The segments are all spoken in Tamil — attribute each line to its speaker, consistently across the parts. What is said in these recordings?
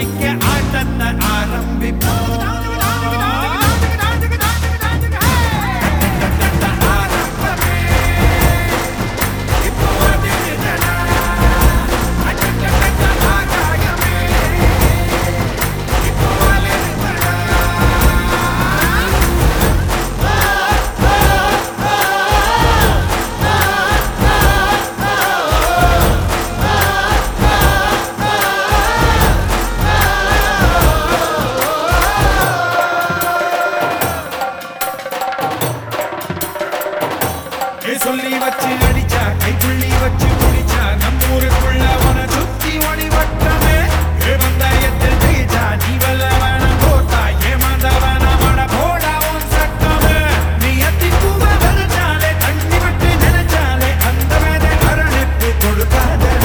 Speaker 1: ஆரம்பிக்க ஆட்டத்தை ஆரம்பிப்போம். சொல்லி வச்சு அடிச்சா கைப்புள்ளி வச்சு முடிச்சா நம்மூருக்குள்ள உன சுத்தி ஒளி வட்டமே வந்தாயத்தில் ஜெயிச்சா நீ வல்லவன போட்டா ஏமாந்தவன மட போடா உன் சட்டமே நீ அத்தி பூவ வதச்சாலே தண்ணி விட்டு நினைச்சாலே அந்த வேத அரணிப்பு கொடுக்காதடா.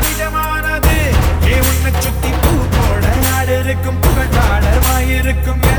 Speaker 1: புகழ் பாட வாயிருக்கும்